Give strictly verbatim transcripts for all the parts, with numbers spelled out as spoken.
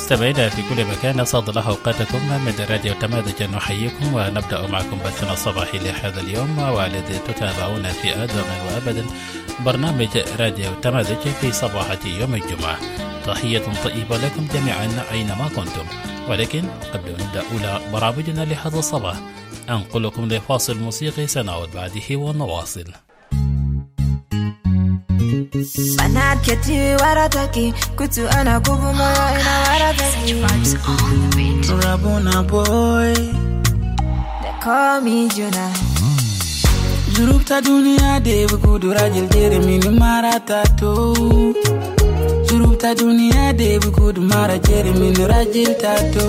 مستمعينا في كل مكان، أسعد الله أوقاتكم من راديو تماذج. نحييكم ونبدأ معكم بثنا الصباحي لهذا اليوم، والذي تتابعون في آدم وأبدا برنامج راديو تماذج في صباحة يوم الجمعة. تحية طيبة لكم جميعا أينما كنتم. ولكن قبل أن نبدأ أولى برامجنا لهذا الصباح، أنقلكم لفاصل موسيقي سنعود بعده ونواصل. بنات كتير وراتكي كنت أنا كوبو مويا إنا وراتكي Rabona boy, They call me Jonah. Zurubta dunia de bukudu rajil jere mini marata to. Zurubta dunia de bukudu mara jere mini rajil tato.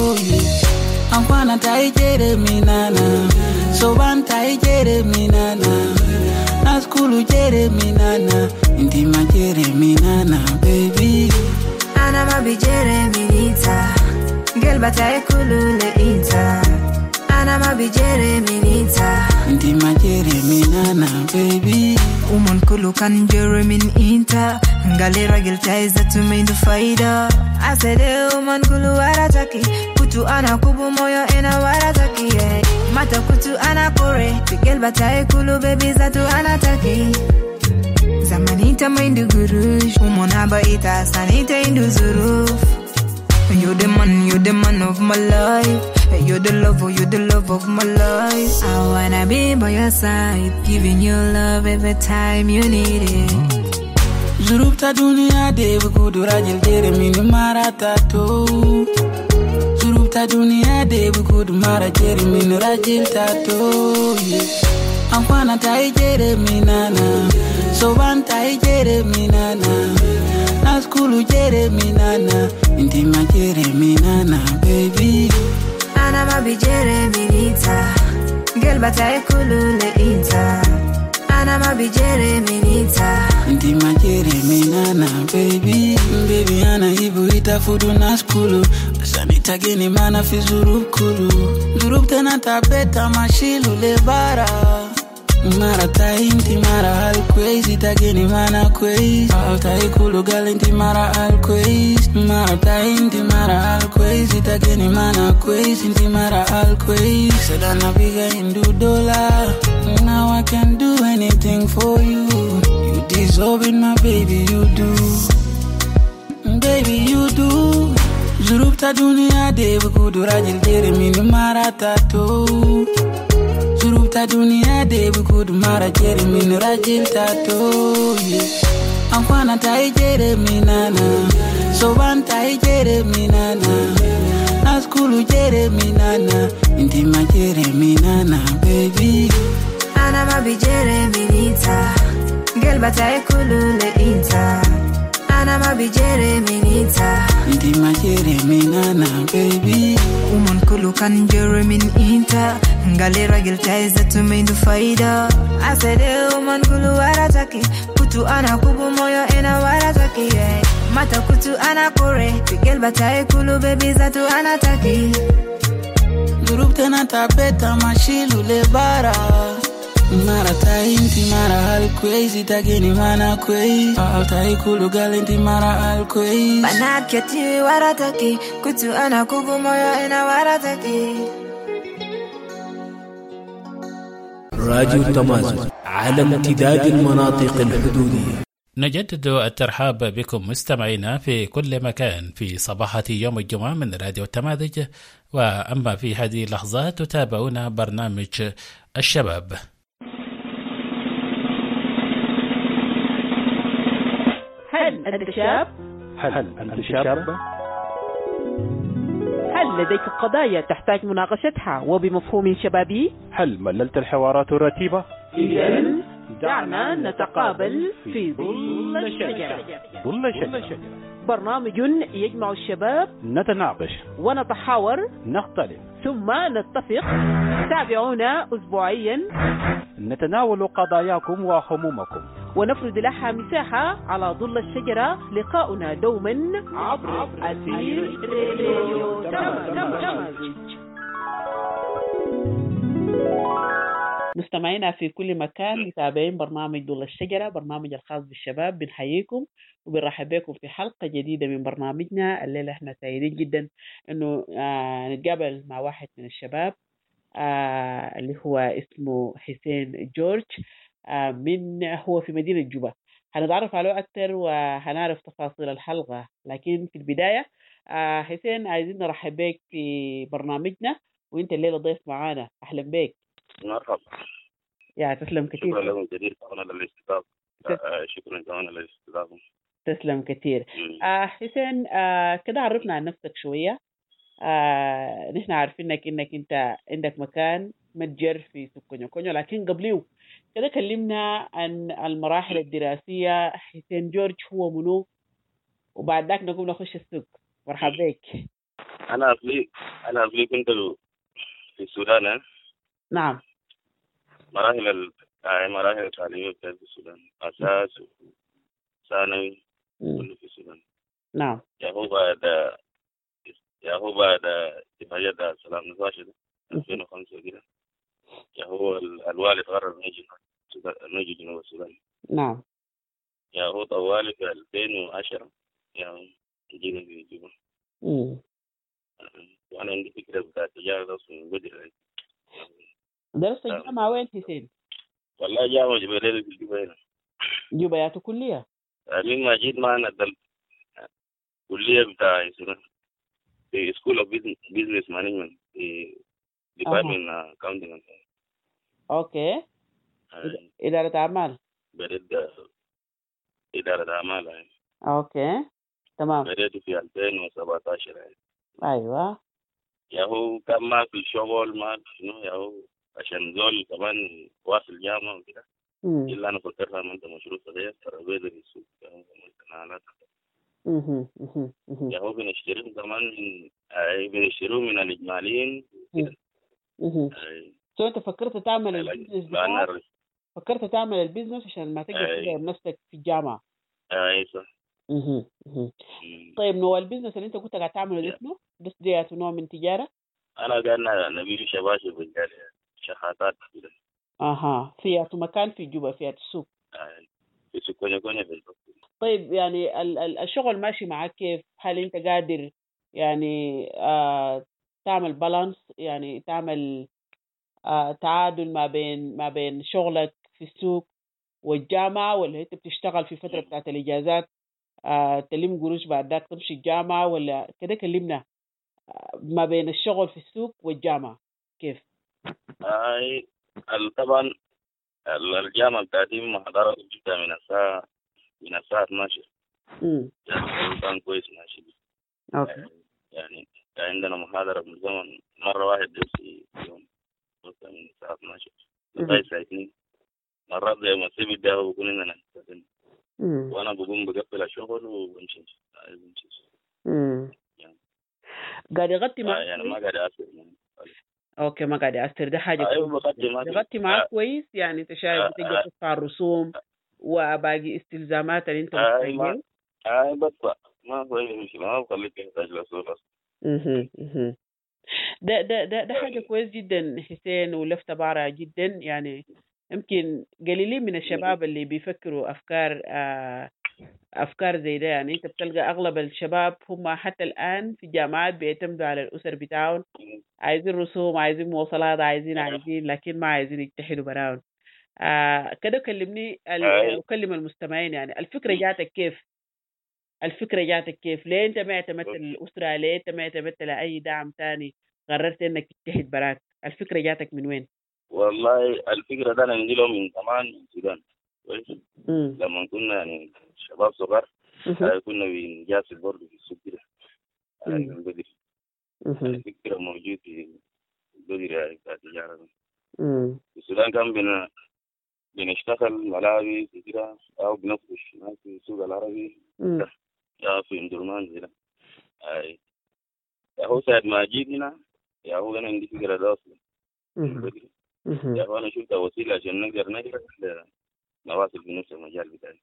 Ankwana tai jere minana, soban tai jere minana, naskulu jere minana, intima jere minana, baby. Ana mabi jere minita, gelba tai kulule inta. Ana mabi jere minita, intima jere minana, baby. Umon kulu kan jere min inta, galera giltai zatu mindu faida. I said umon kulu warataki, kutu ana kubu moyo ena warataki. Yeah. Mata kutu ana kore, gelba tai kulu baby zatu anataki. Zamanita mindu gurush, umonaba ita sanita indu zuruf. You're the man, you're the man of my life. You're the love, you're the love of my life. I wanna be by your side, giving you love every time you need it. Zurubta dunia de bukudu rajil jere mini marata to. Zurubta dunia de bukudu mara jere mini rajil tato. Ankwana tai jere minana, soban tai jere minana, naskulu jere minana, intima jere minana, baby. Ana mabi jere minita, gelba tai kulule inta. Ana mabi jere minita, intima jere minana, baby. Baby ana ibu ita fudu naskulu, sanita geni mana fi zurub kulu. Zurub tena tapeta mashilu lebara. Mara tai inti mara al crazy tageni mana crazy. Al tai kulu gal inti mara al crazy. Mara tai inti mara al crazy tageni mana crazy inti mara al crazy. Sedana biga indu dollar. Now I can do anything for you. You deserve it, my baby, you do. Baby, you do. Zurubta dunia de bukudu rajil jere mini mara tato. Zurubta dunia de bukudu mara jere mini rajil tato. Ankwana tai jere minana, soban tai jere minana, naskulu jere minana, intima jere minana, baby. ana mabi jere minita, gelba tai kulule inta. Ana mabi jere minita, intima jere minana, baby. Umon kulu kan jere min inta, galera giltai zatu mindu faida. I said umon kulu warataki, kutu ana kubu moyo ena warataki. Yeah. Mata kutu ana kore, gelba tai kulu baby zatu anataki. Zurubta na tapeta mashilu lebara. Mara tai inti mara al crazy tageni mana crazy. Al tai kulu gal inti mara al crazy. Banat keti warataki, kutu ana kubu moyo ena warataki. راديو تماذج على امتداد المناطق الحدودية. نجدد الترحاب بكم مستمعينا في كل مكان في صباحة يوم الجمعة من راديو تماذج. وأما في هذه اللحظات تتابعون برنامج الشباب. هل أنت شاب؟ هل أنت شاب؟ هل لديك قضايا تحتاج مناقشتها وبمفهوم شبابي؟ هل مللت الحوارات الرتيبة؟ إذن دعنا نتقابل في ظل الشجرة. ظل الشجرة برنامج يجمع الشباب، نتناقش ونتحاور، نختلف، ثم نتفق. تابعونا أسبوعيا، نتناول قضاياكم وهمومكم ونفرد لها مساحة على ظل الشجرة. لقاؤنا دوما عبر أثير راديو تماذج. مستمعينا في كل مكان متابعين برنامج ظل الشجرة، برنامج الخاص بالشباب، بنحييكم وبنرحب بكم في حلقة جديدة من برنامجنا. الليلة احنا سعيدين جدا انه آه نتقابل مع واحد من الشباب آه اللي هو اسمه حسين جورج، آه من هو في مدينة جوبا. هنتعرف عليه أكثر وهنعرف تفاصيل الحلقة، لكن في البداية آه حسين عايزين نرحب بك في برنامجنا، وانت الليلة ضيف معانا. أهلا بك. مرحبا. يا تسلم كثير. شكرا لكم كثير كمان للاستضافة. آه شكرا كمان للاستضافة. تسلم كثير. آه حسين، آه كده عرفنا عن نفسك شوية. آه نحن عارفينك انك انت عندك مكان متجر في سوق كونيو كونيو، لكن قبليه كده كلمنا عن المراحل الدراسية. حسين جورج هو منو؟ وبعد ذاك نقوم نخش السوق. مرحبا بك. أنا أصلي أنا أصلي كنت في السودان. نعم. مراحل ال... مراحل التعليمية في السودان، أساس ثانوي كله في السودان. نعم. يا هو بعد يا هو بعد اتفاقية دار السلام نفاشل ألفين وخمسة كده، يا هو الوالد قرر نجي نجي جنوب السودان. نعم. يا هو طوالي في ألفين وعشرة يا جينا في جوبا. امم وأنا عندي فكرة بتاعت تجارة من بدري. درست الجامعة وين حسين؟ والله جامعة جبريل في جوبا هنا. جوبا يا كلية؟ من ما جيت معنا دل كلية بتاع في سكول اوف بيزنس مانجمنت في ديبارتمنت اكاونتنج. اوكي. إدارة أعمال. بدأت إدارة أعمال يعني. اوكي تمام. بدأت في ألفين وسبعة عشر يعني. ايوه. يا هو كان ما في شغل ما شنو يا هو عشان زول كمان واصل جامعة وكده. إلا أنا فكرت أعمل مشروع صغير ترابيزة في السوق يعني كمان. اها اها اها. يا هو بنشتريه كمان من أي بنشتريه من الإجماليين. اها. سو أنت فكرت تعمل البيزنس بتاعك؟ فكرت تعمل البيزنس عشان ما تقدر تدعم نفسك في الجامعة. أي صح. اها اها. طيب نوع البيزنس اللي أنت كنت قاعد تعمله ده اسمه؟ بس دي نوع من تجارة؟ أنا قاعد نبيع شباشب بالجالية شحاتات كده. أها. في مكان في جوبا في السوق. في سوق كونيو كونيو بالضبط. طيب يعني ال ال الشغل ماشي معك كيف؟ هل أنت قادر يعني آه تعمل بالانس، يعني تعمل آه تعادل ما بين ما بين شغلك في السوق والجامعة، ولا أنت بتشتغل في فترة بتاعت الإجازات آه تلم قروش بعد ذاك تمشي الجامعة، ولا كده؟ كلمنا آه ما بين الشغل في السوق والجامعة كيف؟ أي طبعا الجامعة بتاعتي محاضرة جدا من الساعة من الساعة اثناشر. امم يعني كان كويس ماشي. اوكي. يعني عندنا محاضرة من زمن مرة واحد في يوم من الساعة اثناشر لغاية الساعة اثنين. مرات زي ما سيبي ده بكون إننا نستخدم. وأنا بقوم بقفل الشغل وبمشي. بمشي. امم يعني قاعد يغطي معك؟ يعني ما قاعد أثر. اوكي ما قاعد يأثر، ده حاجة يغطي معك كويس. يعني انت شايف بتقدر تدفع الرسوم وباقي استلزامات اللي انت محتاجها. اي بدفع ما هو مش ما بخليك تحتاج لصورة. اها اها. ده ده ده ده حاجة كويس جدا حسين، ولفتة بارعة جدا. يعني يمكن قليلين من الشباب اللي بيفكروا افكار آه افكار زي ده. يعني انت بتلقى اغلب الشباب هم حتى الان في الجامعات بيعتمدوا على الاسر بتاعهم، عايزين رسوم، عايزين مواصلات، عايزين عايزين لكن ما عايزين يتحدوا براهم. آه كده كلمني وكلم المستمعين. يعني الفكرة جاتك كيف؟ الفكرة جاتك كيف؟ ليه انت ما اعتمدت الاسرة؟ ليه انت ما اعتمدت لاي دعم تاني؟ قررت انك تجتهد براك. الفكرة جاتك من وين؟ والله الفكرة ده انا عندي له من زمان من السودان. لما كنا يعني شباب صغار كنا بنجاسس برضه في السوق كده من بدري. الفكرة موجود في بدري يعني بتاع التجارة. في السودان كان بنا بنشتغل ملاعب كده أو بنفرش في السوق العربي يا في اندرمان كده. أي يا هو ساعة ما جيت هنا يا هو أنا عندي فكرة ده أصلا بدري. يا هو أنا شفت وسيلة عشان نقدر نقدر نواصل في نفس المجال بتاعي.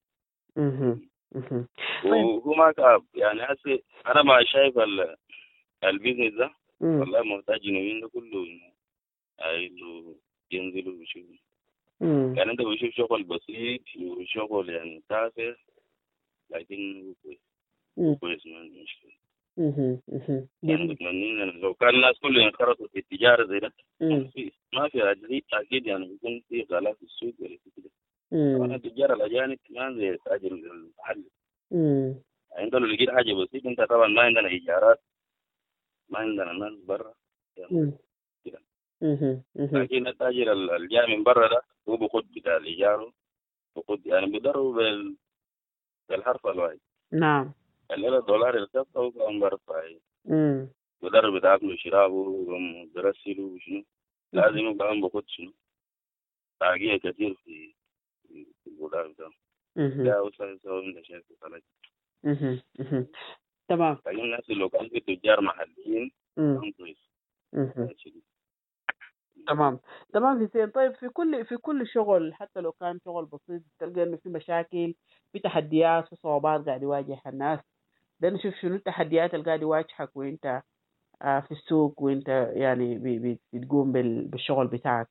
وهو ما كاب يعني هسه أنا ما شايف البيزنس ده والله محتاج إنه ده كله إنه ينزلوا يشوفوا. مم. يعني أنت بتشوف شغل بسيط وشغل يعني تافه لكن هو كويس. مم. كويس ما عندي مشكلة. مهم. مهم. يعني جميل. متمنين إن لو كان الناس كلهم ينخرطوا في التجارة زي ده مم. في ما في أكيد أكيد يعني بيكون في غلاء في السوق ولا في كده. طبعا مم. التجار الأجانب ما زي التاجر المحلي. مم. يعني أنت لو لقيت حاجة بسيطة أنت طبعا ما عندنا إيجارات ما عندنا ناس برا مم. كده. مهم. مهم. لكن التاجر ال- اللي جاي من برا ده هو بيخد بتاع الإيجار بيخد يعني بيضربوا بال- بالحرف الواحد. نعم. الليلة الدولار ارتفع وكان برفع مم. بيضرب بتاكلوا وشرابه وبرسلوا وشنو لازم يبقى بيخد شنو تعقية كثير في في في الدولار ده. مهم. لا وصل سوى من الشيء خلاص. مهم. مهم. تمام. لكن الناس لو كان في تجار محليين مم. كان كويس. مهم. تمام. تمام حسين. طيب في كل في كل شغل حتى لو كان شغل بسيط تلقى انه في مشاكل، في تحديات، في صعوبات قاعد يواجه الناس. ده نشوف شنو التحديات اللي قاعد يواجهك وانت آه، في السوق وانت يعني بي- بي- بتقوم بال- بالشغل بتاعك.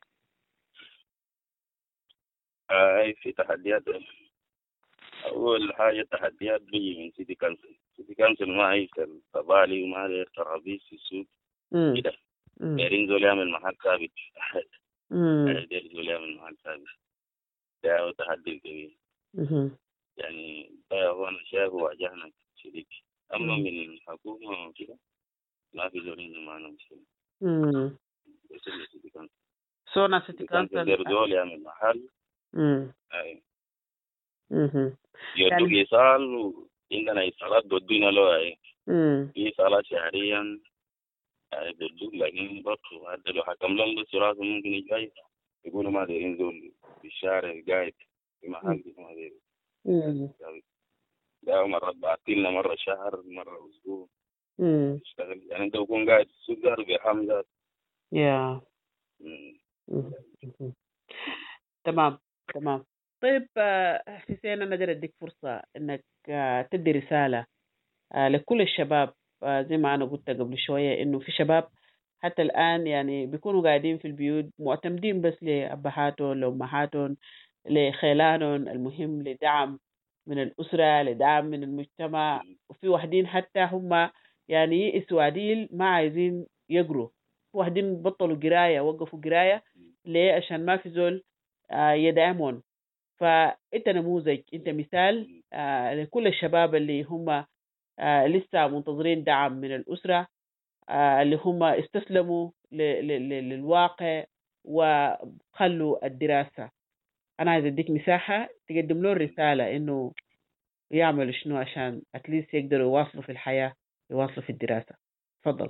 هاي في تحديات. أول حاجة التحديات بيجي من سيتي كانسل. سيتي كانسل ما هي الطبالي وما هي ترابيز في السوق امم كده. امم دايرين زول يعمل محل ثابت. امم داير زول يعمل محل ثابت. ده هو تحدي كبير. مهم. يعني ده هو أنا شايف واجهنا شديد. أما مم. من الحكومة وكده ما في زول عنده معنا مشكلة. امم بس اللي سيتي كانسل. سونا سيتي سيتي كانسل كانسل. داير زول يعمل محل. امم أي. مهم. يودوك يعني إيصال وعندنا إيصالات بودونا له أي. امم في إيصالات شهريا يعني بيدوك لكن برضه حتى لو حكم لهم بس راسه ممكن يجي يقولوا ما دايرين زول في الشارع قاعد في محل ما دايرين. امم ده مرات بعطينا مرة شهر مرة أسبوع امم يشتغل. يعني أنت تكون قاعد في السوق ده بحمزة. يا مهم. مهم. تمام. تمام. طيب آه، حسين انا قدر اديك فرصة انك آه، تدي رسالة آه، لكل الشباب. آه، زي ما أنا قلت قبل شوية إنه في شباب حتى الآن يعني بيكونوا قاعدين في البيوت معتمدين بس لأبهاتهم لأمهاتهم لخيلانهم، المهم لدعم من الأسرة، لدعم من المجتمع. وفي واحدين حتى هم يعني يئسوا عديل ما عايزين يقروا، في واحدين بطلوا قراية، وقفوا قراية ليه؟ عشان ما في زول آه، يدعمهم. فأنت نموذج، أنت مثال آه، لكل الشباب اللي هم آه، لسه منتظرين دعم من الأسرة، آه، اللي هم استسلموا ل- ل- ل- للواقع وخلوا الدراسة. أنا عايز أديك مساحة تقدم له الرسالة إنه يعملوا شنو عشان أتليست يقدروا يواصلوا في الحياة، يواصلوا في الدراسة. تفضل.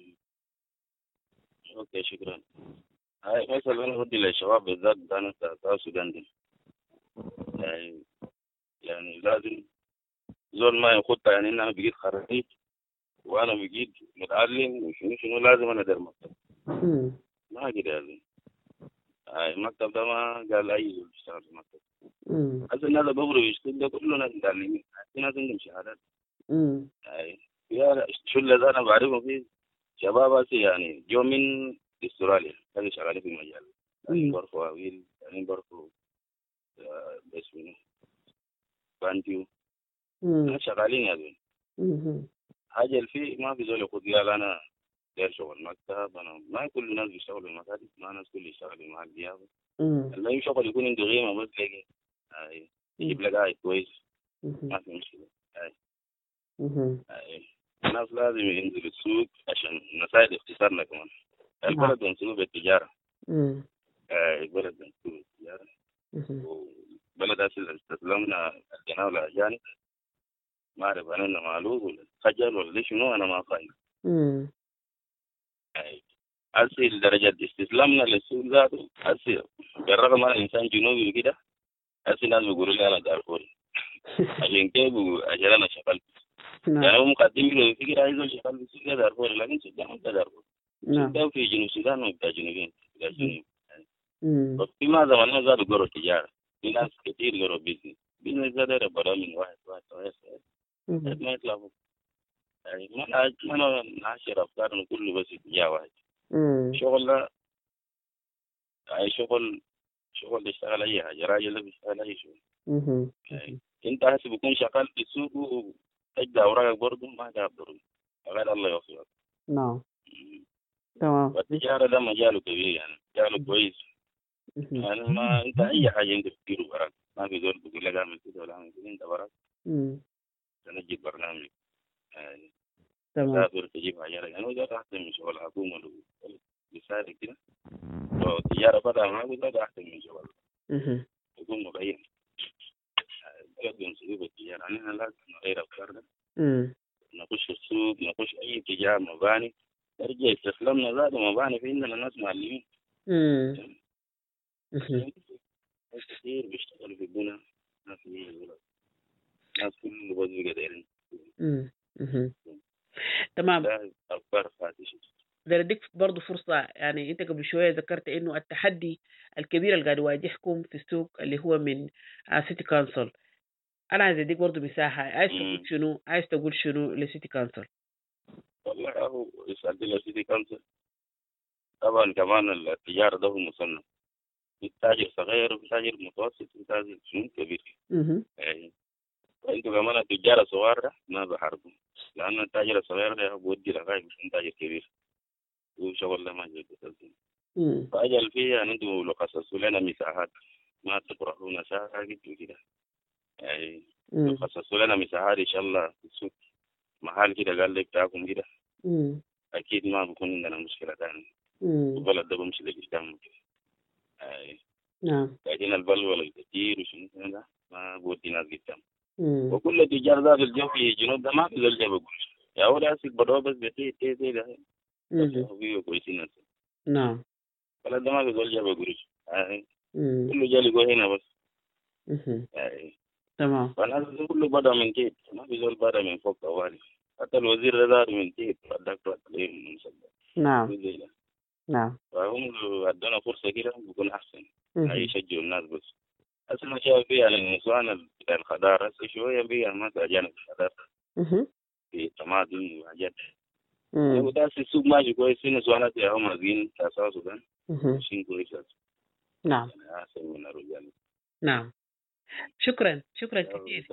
أوكي شكرا. هاي مثلا أنا بدي للشباب بالذات أنا بتاع السودان دي. يعني يعني لازم زول ما يخطها يعني إن أنا بقيت خريج وأنا بقيت متعلم وشنو شنو لازم أنا أدير مكتب. مم. ما كده لازم. هاي المكتب ده ما قال أي زول يشتغل في المكتب. مم. هذا الناس بقروا يشتغل ده كله ناس متعلمين. في ناس عندهم شهادات. مم. هاي يا شلة ده أنا بعرفهم في شباب هسي يعني جو من استراليا كانوا شغالين في المجال. يعني برفوا أويل يعني برفوا بس منه بانتيو مم. شغالين يا زول. مم. حاجة الفي ما في زول يقول قال أنا داير شغل مكتب. أنا ما كل الناس بيشتغلوا المكاتب، ما الناس كل يشتغلوا مع الديابة. مم. المهم شغل يكون عنده قيمة بس لقي هاي يجيب لك قاعد كويس ما في مشكلة. هاي مم. هاي الناس لازم ينزلوا السوق عشان نساعد اقتصادنا كمان. البلد بنسوق بالتجارة. مم. هاي البلد بنسوق بالتجارة. مم. وبلد أصل استسلمنا الجناة الأجانب ما أعرف أنا إنه معلوم ولا خجل ولا شنو أنا ما فاهم. مم. أصل درجة استسلامنا للسوق ذاته أصل بالرغم أنا إنسان جنوبي وكده أصل الناس بيقولوا لي أنا دارفوري عشان كيف عشان أنا شغال يعني هو مقدم له فكرة عايز شغال في السوق دارفوري لكن السوق ده ما دارفوري. السوق ده في جنوب السودان وبتاع جنوبين بتاع جنوب. ففي ما زمان زادوا قروا تجارة. في ناس كتير قروا بيزنس. بيزنس ده ده برامج واحد واحد واحد واحد ما يطلعوا. يعني ما ما نعشر أفكارنا كله بس اتجاه واحد. شغل أي شغل شغل يشتغل أي حاجة، راجل بيشتغل أي شغل. مهم. يعني أنت هسه بكون شغال في السوق وتجد أوراقك برضه ما جاب ضروري غير الله يوفقك. نعم تمام. والتجارة ده مجاله كبير يعني مجاله كويس. يعني ما أنت أي حاجة أنت بتديره وراك ما في زول بيقول لك أعمل كده ولا أعمل كده، أنت وراك تنجد برنامج يعني تمام. تسافر تجيب حاجة يعني وده أحسن من شغل حكومة لو بيساعدك كده. لو التجارة بدأ ما وده أحسن من شغل يكون مبين. يقدم سلوك التجارة أنا لازم نغير أفكارنا. نخش السوق نخش أي تجارة مباني نرجع استسلمنا ذات مباني في عندنا ناس معلمين. ناس كثير بيشتغلوا في البناء ناس ناس كل بس بقدرين. تمام. أفكار فاتشة. ده نديك برضو فرصة يعني أنت قبل شوية ذكرت إنه التحدي الكبير اللي قاعد يواجهكم في السوق اللي هو من سيتي كونسل. أنا عايز أديك برضو مساحة، عايز تقول شنو عايز تقول شنو لسيتي كونسل؟ والله هو يسأل لسيتي كونسل طبعا كمان التجارة ده هو مصنف التاجر صغير وتاجر متوسط وتاجر شنو كبير. يعني وانتو كمان التجارة صغار ما بحاربهم لأن التاجر الصغير ده بودي رغاية مش تاجر كبير وشغل ده ما جيد تسلسل. فأجل فيه يعني انتو لو خصصوا لنا مساحات ما تقرأون ساكت وكده يعني لو خصصوا لنا مساحات إن شاء الله في السوق محل كده قال لي بتاعكم كده أكيد ما بكون عندنا مشكلة ثانية. البلد ده بمشي لقدام كده. نعم. لكن البلوى الكثير وشنو ده ما بودي ناس قدام. وكل التجار ذات الجو في الجنوب ده ما في زول جاب يقول يا ولد أسيك بدو بس بتي تي تي ده. هو كويسين ناس. نعم. ولا ده ما في زول جاب يقول. كله جالي جوا هنا بس. تمام. فالناس كله بدأ من تيت ما في زول بدأ من فوق طوالي. حتى الوزير ده من تيت الدكتور عليه مصدق. نعم. نعم. فهم ادونا فرصه كده بيكون احسن يشجعوا الناس بس. هسه ما شايف فيها النسوان الخضار هسه شويه بيها ما اجانب الخضار في طماطم وحاجات. وده السوق ماشي كويس في نسوانات يا هم مازين اساس وده ماشيين كويس. نعم. احسن من الرجال. نعم. شكرا شكرا كثير.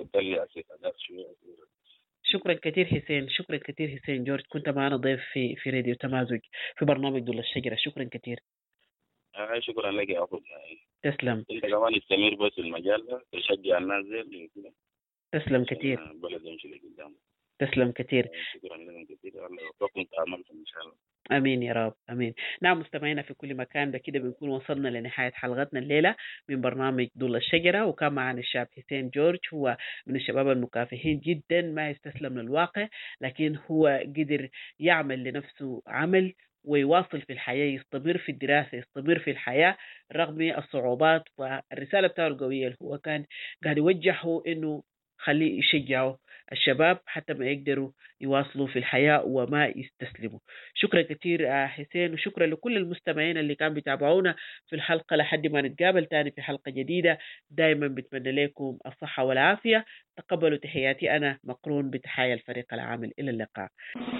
شكرا كثير حسين، شكرا كثير حسين جورج، كنت معنا ضيف في في راديو تمازج في برنامج دول الشجرة. شكرا كثير. آه شكرا لك يا أخو. تسلم. أنت كمان استمر بس المجال ده تشجع الناس زي كده. تسلم كثير. بلد يمشي لقدام. تسلم كثير. شكرا لكم كثير الله يوفقكم تعاملكم إن شاء الله. امين يا رب امين. نعم مستمعينا في كل مكان، بكده بنكون وصلنا لنهايه حلقتنا الليله من برنامج ضل الشجره، وكان معنا الشاب حسين جورج، هو من الشباب المكافحين جدا، ما يستسلم للواقع لكن هو قدر يعمل لنفسه عمل ويواصل في الحياه، يستمر في الدراسه، يستمر في الحياه رغم الصعوبات. والرساله بتاعه القويه اللي هو كان قاعد يوجهه انه خليه يشجعوا الشباب حتى ما يقدروا يواصلوا في الحياة وما يستسلموا. شكرا كثير حسين، وشكرا لكل المستمعين اللي كانوا بيتابعونا في الحلقة لحد ما نتقابل تاني في حلقة جديدة. دائما بتمنى لكم الصحة والعافية. تقبلوا تحياتي أنا مقرون بتحايا الفريق العامل. إلى اللقاء.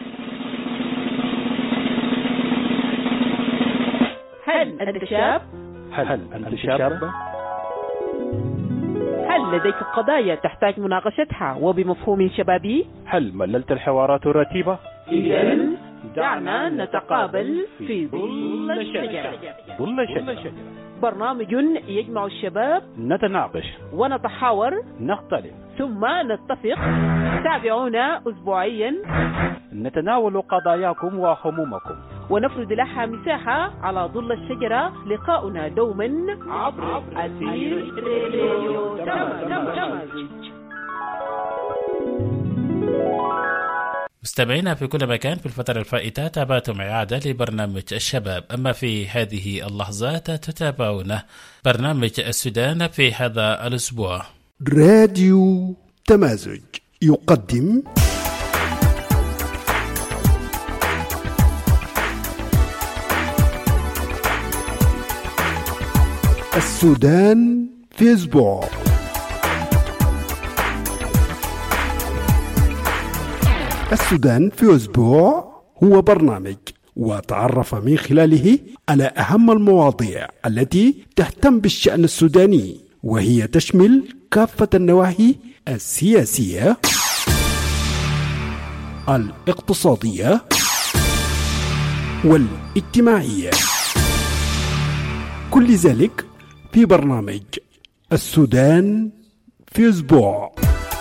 هل أنت شاب؟ هل أنت شاب؟ هل لديك قضايا تحتاج مناقشتها وبمفهوم شبابي؟ هل مللت الحوارات الرتيبة؟ إذن دعنا نتقابل في ظل الشجرة. ظل الشجرة برنامج يجمع الشباب، نتناقش ونتحاور، نختلف ثم نتفق. تابعونا أسبوعيا نتناول قضاياكم وهمومكم ونفرد لها مساحة على ظل الشجرة. لقاؤنا دوما عبر أثير راديو تمازج. مستمعينا في كل مكان، في الفترة الفائتة تابعتم إعادة لبرنامج الشباب، أما في هذه اللحظات تتابعون برنامج السودان في هذا الأسبوع. راديو تمازج يقدم السودان في أسبوع. السودان في أسبوع هو برنامج وتعرف من خلاله على أهم المواضيع التي تهتم بالشأن السوداني، وهي تشمل كافة النواحي السياسية، الاقتصادية والاجتماعية، كل ذلك في برنامج السودان في أسبوع.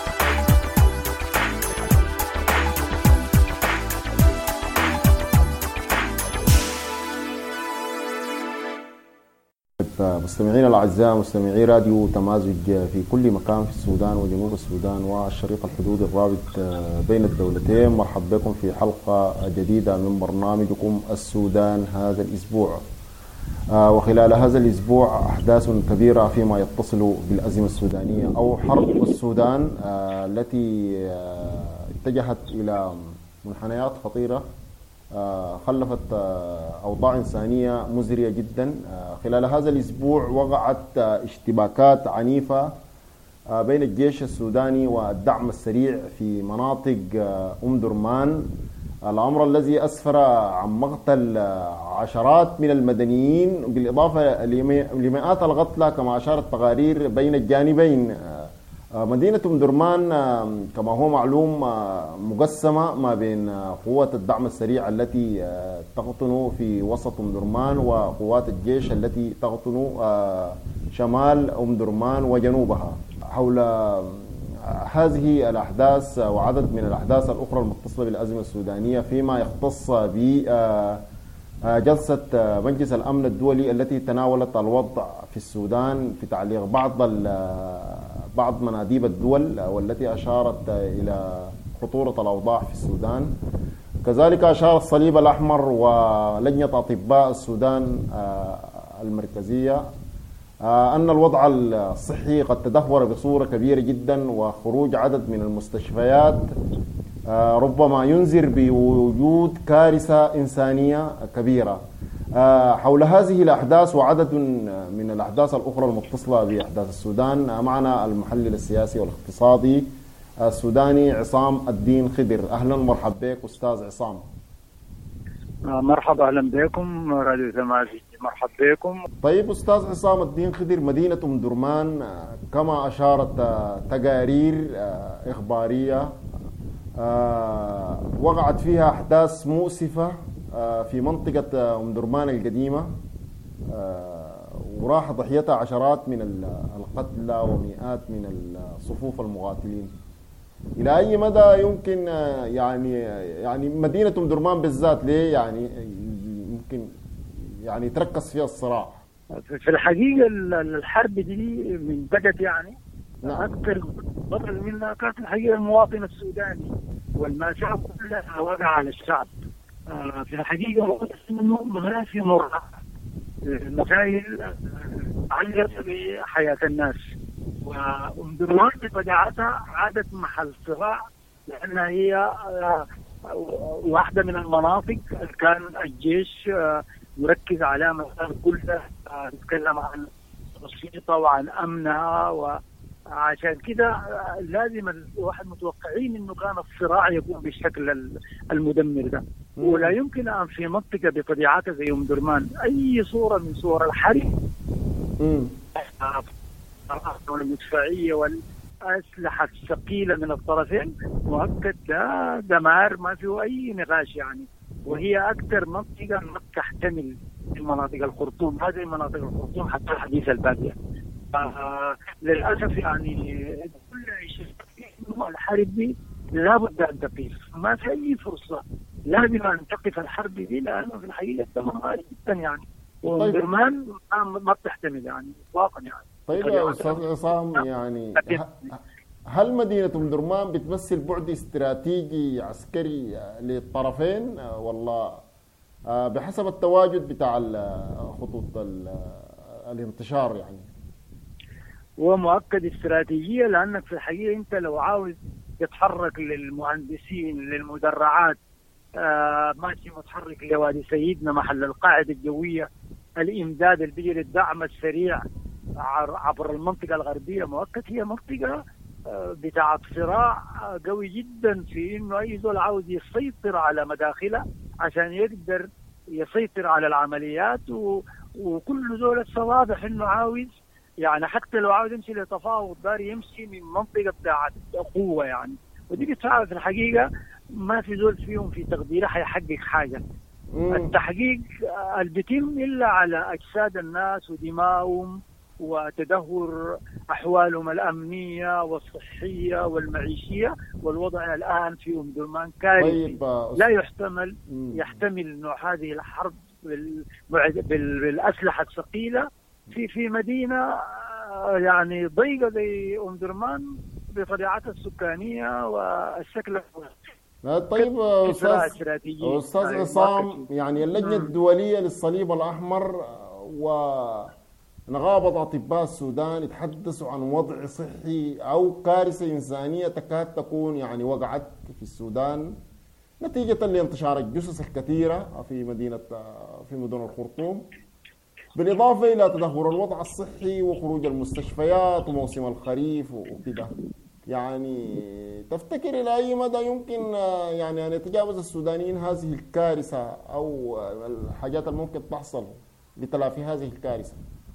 مستمعين الأعزاء، مستمعي راديو تمازج في كل مكان في السودان وجنوب السودان والشريط الحدود الرابط بين الدولتين، مرحبا بكم في حلقة جديدة من برنامجكم السودان هذا الأسبوع. وخلال هذا الأسبوع أحداث كبيرة فيما يتصل بالأزمة السودانية أو حرب السودان التي اتجهت إلى منحنيات خطيرة خلفت أوضاع إنسانية مزرية جدا. خلال هذا الأسبوع وقعت اشتباكات عنيفة بين الجيش السوداني والدعم السريع في مناطق أم درمان، الأمر الذي أسفر عن مقتل عشرات من المدنيين بالإضافة لمئات القتلى كما أشارت تقارير بين الجانبين. مدينة أم درمان كما هو معلوم مقسمة ما بين قوات الدعم السريع التي تقطن في وسط أم درمان وقوات الجيش التي تقطن شمال أم درمان وجنوبها. حول هذه الأحداث وعدد من الأحداث الأخرى المتصلة بالأزمة السودانية فيما يختص بجلسة مجلس الأمن الدولي التي تناولت الوضع في السودان في تعليق بعض بعض مناديب الدول والتي أشارت إلى خطورة الأوضاع في السودان. كذلك أشار الصليب الأحمر ولجنة أطباء السودان المركزية أن الوضع الصحي قد تدهور بصورة كبيرة جدا، وخروج عدد من المستشفيات ربما ينذر بوجود كارثة إنسانية كبيرة. حول هذه الأحداث وعدد من الأحداث الأخرى المتصلة بأحداث السودان معنا المحلل السياسي والاقتصادي السوداني عصام الدين خضر. أهلا ومرحبا بك أستاذ عصام. مرحبا، أهلا بكم راديو تمازج، مرحبا بكم. طيب أستاذ عصام الدين خضر، مدينة أم درمان كما أشارت تقارير إخبارية وقعت فيها أحداث مؤسفة في منطقة أم درمان القديمة، وراح ضحيتها عشرات من القتلى ومئات من صفوف المقاتلين. إلى أي مدى يمكن يعني يعني مدينة أم درمان بالذات ليه يعني يمكن يعني تركز فيها الصراع؟ في الحقيقة الحرب دي من بدت يعني نعم. أكثر بطل منها كانت الحقيقة المواطن السوداني، والمأساة كلها وقع على الشعب. في الحقيقة وقت إنه منافي مرة مسائل علقت بحياة الناس، وأم درمان بطبيعتها عادت محل صراع لأنها هي واحدة من المناطق كان الجيش يركز على مسائل كلها، نتكلم عن البسيطة وعن أمنها، وعشان كده لازم الواحد متوقعين إنه كان الصراع يكون بالشكل المدمر ده. ولا يمكن أن في منطقة بطبيعتها زي أم درمان أي صورة من صور الحرب والمدفعية والأسلحة الثقيلة من الطرفين مؤكد ده دمار ما فيه أي نقاش يعني. وهي أكثر منطقة ما تحتمل من مناطق الخرطوم، هذه مناطق الخرطوم حتى الحديث البادية. للأسف يعني كل شيء الحرب دي لابد أن تقف، ما في أي فرصة، لازم أن تقف الحرب دي لأنه في الحقيقة تمام جدا يعني. ودرمان ما بتحتمل يعني إطلاقا يعني. طيب يا أستاذ عصام، يعني هل مدينة أم درمان بتمثل بعد استراتيجي عسكري للطرفين ولا بحسب التواجد بتاع خطوط الانتشار يعني؟ ومؤكد استراتيجية، لأنك في الحقيقة أنت لو عاوز تتحرك للمهندسين للمدرعات آه ماشي متحرك لوادي سيدنا محل القاعدة الجوية، الإمداد اللي بيجي للدعم السريع عبر المنطقة الغربية، مؤكد هي منطقة آه بتاعت صراع قوي جدا في إنه أي زول عاوز يسيطر على مداخلها عشان يقدر يسيطر على العمليات، و... وكل دولة واضح انه عاوز يعني حتى لو عاوز يمشي لتفاوض داري يمشي من منطقة بتاعت قوة يعني. ودي بتساعد في الحقيقة ما في زول فيهم في تقديره حيحقق حاجة. مم. التحقيق اللي بيتم إلا على أجساد الناس ودمائهم وتدهور أحوالهم الأمنية والصحية والمعيشية، والوضع الآن في أم درمان كارثي. طيب. لا يحتمل مم. يحتمل نوع هذه الحرب بالأسلحة الثقيلة في في مدينة يعني ضيقة زي أم درمان بطبيعتها السكانية والشكل. طيب أستاذ أستاذ عصام، يعني اللجنة الدولية للصليب الأحمر ونقابة أطباء السودان يتحدثوا عن وضع صحي أو كارثة إنسانية تكاد تكون يعني وقعت في السودان نتيجة لانتشار الجثث الكثيرة في مدينة في مدن الخرطوم، بالإضافة إلى تدهور الوضع الصحي وخروج المستشفيات وموسم الخريف وكده. يعني تفتكر إلى أي مدى يمكن يعني أن يتجاوز السودانيين هذه الكارثة أو الحاجات الممكن تحصل لتلافي هذه الكارثة؟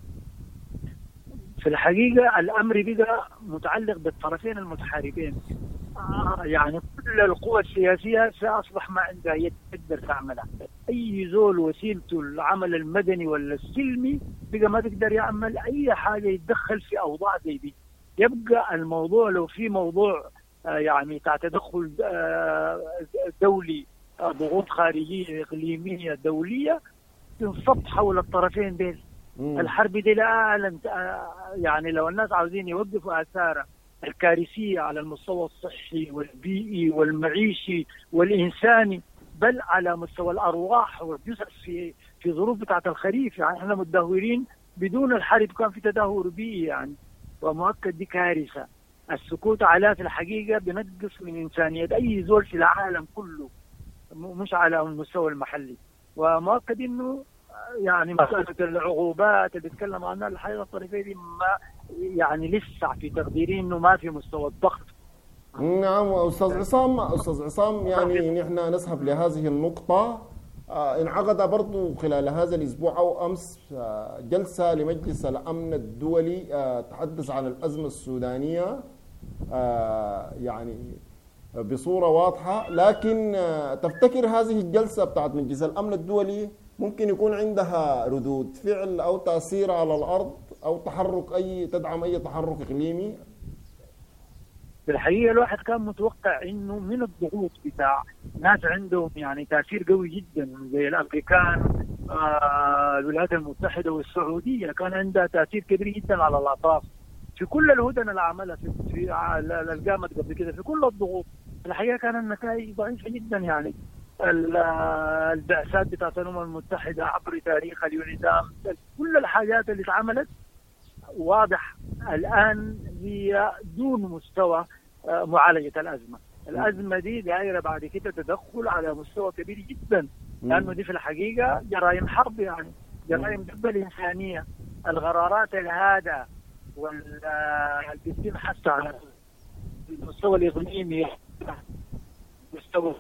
في الحقيقة الأمر بقى متعلق بالطرفين المتحاربين. آه يعني كل القوى السياسية سأصبح ما عندها يد تقدر تعملها. أي زول وسيلته العمل المدني ولا السلمي بقى ما تقدر يعمل أي حاجة يتدخل في أوضاع زي دي. يبقى الموضوع لو في موضوع آه يعني تاع تدخل آه دولي، آه ضغوط خارجية إقليمية دولية تنصب حول الطرفين ديل. الحرب دي لا يعني لو الناس عاوزين يوقفوا آثارها الكارثية على المستوى الصحي والبيئي والمعيشي والإنساني، بل على مستوى الأرواح والجثث في في ظروف بتاعة الخريف. يعني احنا متدهورين بدون الحرب كان في تدهور بيئي يعني، ومؤكد دي كارثة. السكوت عليها في الحقيقة بنقص من إنسانية أي زول في العالم كله، مش على المستوى المحلي. ومؤكد إنه يعني مسألة العقوبات اللي بيتكلم عنها الحقيقة الطرفية دي ما يعني لسه في تقديري إنه ما في مستوى الضغط. نعم أستاذ عصام. أستاذ عصام يعني نحن نذهب لهذه النقطة. آه انعقد برضو خلال هذا الأسبوع أو أمس آه جلسة لمجلس الأمن الدولي آه تحدث عن الأزمة السودانية آه يعني بصورة واضحة، لكن آه تفتكر هذه الجلسة بتاعت مجلس الأمن الدولي ممكن يكون عندها ردود فعل أو تأثير على الأرض أو تحرك أي تدعم أي تحرك إقليمي؟ بالحقيقة الواحد كان متوقع إنه من الضغوط بتاع ناس عندهم يعني تأثير قوي جدا زي الأمريكان، آه الولايات المتحدة والسعودية، كان عندها تأثير كبير جدا على الأطراف في كل الهدن اللي عملها في, في اللي قامت قبل كده في كل الضغوط. الحقيقة كان النتائج ضعيفة جدا يعني. البعثات بتاعت الأمم المتحدة عبر تاريخ اليونيدام، كل الحاجات اللي اتعملت واضح الآن هي دون مستوى معالجة الأزمة. الأزمة دي دايرة بعد كده تدخل على مستوى كبير جدا، لأنه دي في الحقيقة جرائم حرب يعني جرائم ضد الإنسانية. الغرارات الهادة والبتم حتى على المستوى الإقليمي، مستوى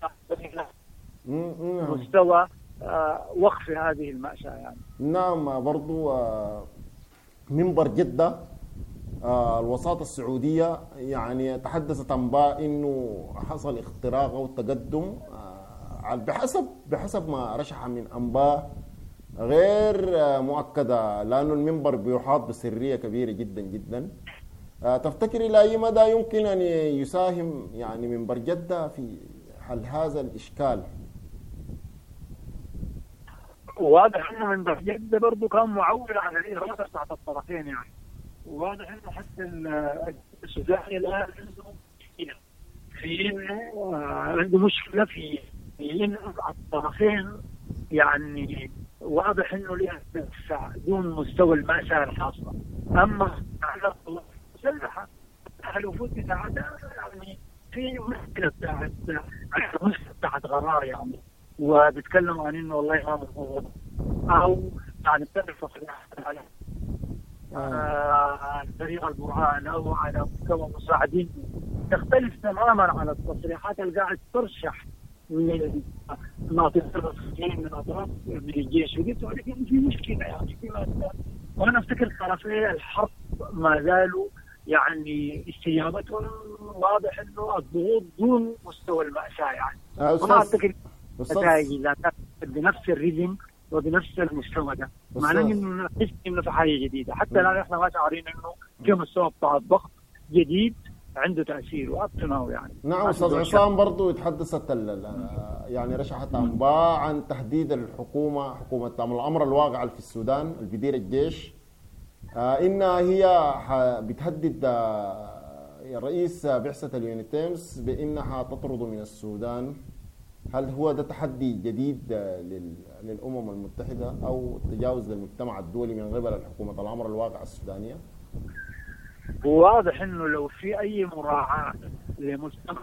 مستوى آه وقف هذه المأساة يعني. نعم برضو آه منبر جدة آه الوساطة السعودية يعني تحدثت أنباء إنه حصل اختراق أو تقدم آه بحسب بحسب ما رشح من أنباء غير آه مؤكدة، لأنه المنبر بيحاط بسرية كبيرة جدا جدا. آه تفتكر إلى أي مدى يمكن أن يساهم يعني منبر جدة في حل هذا الإشكال؟ واضح انه من جدة برضه كان معول على الإرادة بتاعت الطرفين يعني. واضح انه حتى السوداني الآن عنده في انه عنده مشكلة في انه الطرفين يعني واضح انه لها دفع دون مستوى المأساة الحاصلة. اما على المسلحة الوفود بتاعتها يعني في مشكلة بتاعت مشكلة بتاعت غرار يعني، وبيتكلموا عن انه والله ما مفروض او يعني بتعرف تصريحات على طريق البرهان او على مستوى مساعدين تختلف تماما عن التصريحات اللي قاعد ترشح من مناطق الفلسطينيين من اطراف من الجيش، ولكن في مشكله يعني في مادة. وانا افتكر طرفي الحرب ما زالوا يعني استجابتهم واضح انه الضغوط دون مستوى المأساة يعني. أستاذ ما اعتقد النتائج اذا كانت بنفس الريتم وبنفس المستوى ده، معناه انه نحس انه في حاجه جديده، حتى الان احنا ما شعارين انه في مستوى بتاع الضغط جديد عنده تاثير وابتناو يعني. نعم استاذ عصام، برضه تحدثت يعني رشحت انباء عن تحديد الحكومه حكومه الامر الواقع في السودان اللي بيدير الجيش، آه انها هي بتهدد آه رئيس بعثه اليونيتيمس بانها تطرد من السودان. هل هو ده تحدي جديد للأمم المتحدة أو تجاوز للمجتمع الدولي من قبل الحكومة الأمر الواقع السودانية؟ واضح إنه لو في أي مراعاة لمجتمع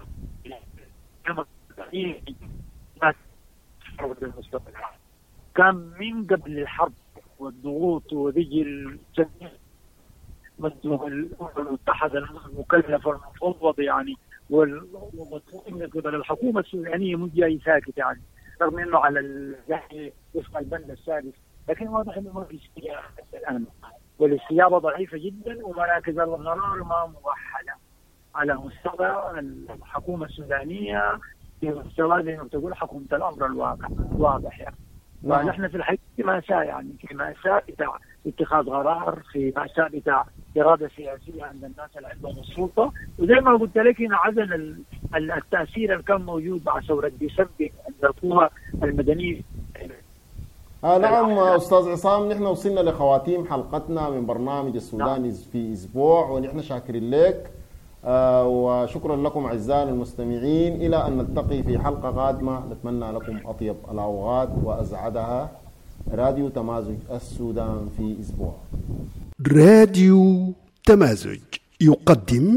كان من قبل الحرب والضغوط وذي الجميع الأمم المتحدة المكلفة المفوضة يعني ومطلوب من قبل الحكومه السودانيه مو جاي ساكت يعني، رغم انه على يعني وفق البند السادس، لكن واضح انه ما في استجابه الان، والاستجابه ضعيفه جدا ومراكز القرار ما موحده على مستوى الحكومه السودانيه، في مستوى زي ما بتقول حكومه الامر الواقع واضح يعني. فنحن في الحقيقه في مأساة يعني، في مأساة بتاع اتخاذ قرار، في مأساة بتاع إرادة سياسية عند الناس اللي عندهم السلطة، وزي ما قلت لك هنا عدم التأثير اللي كان موجود مع ثورة ديسمبر عند القوى المدنية. آه نعم أستاذ عصام، نحن وصلنا لخواتيم حلقتنا من برنامج السودان في أسبوع، ونحن شاكرين لك آه وشكرا لكم أعزائنا المستمعين، إلى أن نلتقي في حلقة قادمة، نتمنى لكم أطيب الأوقات وأسعدها. راديو تمازج السودان في أسبوع. راديو تمازج يقدم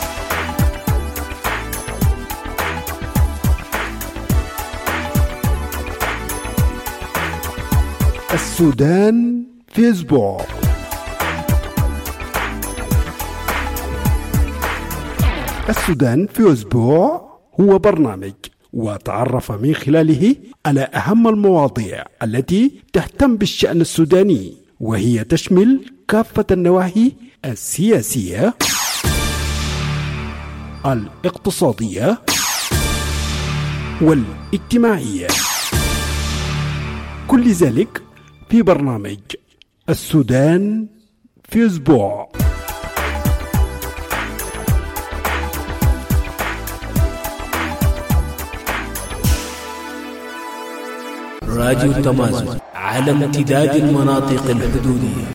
السودان في أسبوع. السودان في أسبوع هو برنامج وتعرف من خلاله على أهم المواضيع التي تهتم بالشأن السوداني، وهي تشمل كافة النواحي السياسية، الاقتصادية والاجتماعية، كل ذلك في برنامج السودان في أسبوع. راديو تمازج على امتداد المناطق الحدودية.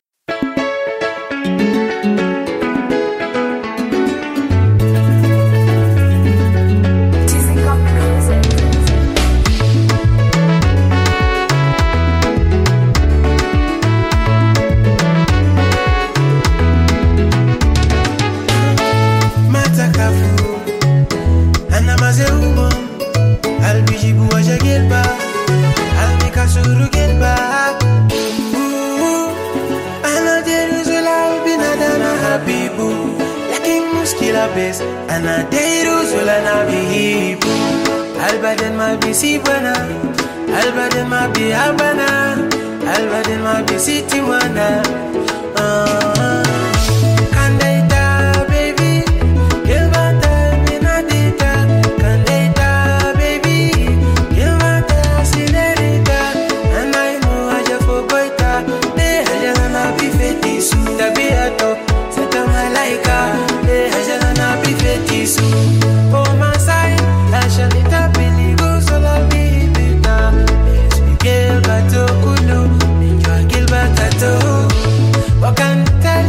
أنا ديروز ولا نبيبو البدن ما بيسيبنا البدن ما بيهبنا البدن ما بيسيتي وانا Wakanta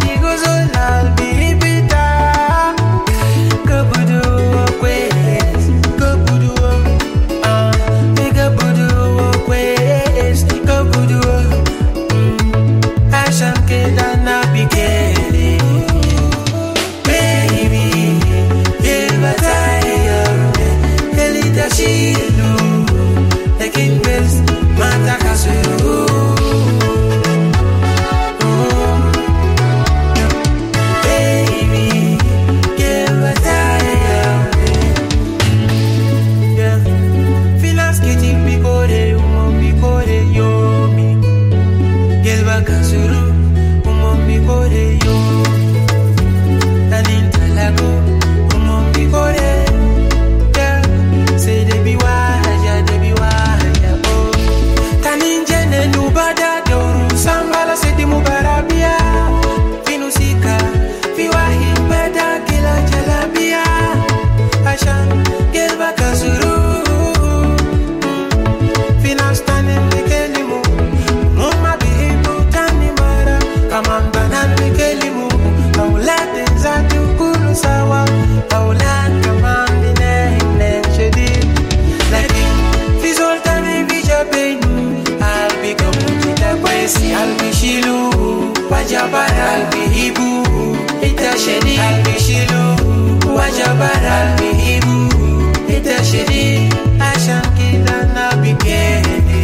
قلبي شيله وجبر قلبي هيبو انت شديد عشان كده انا بكيت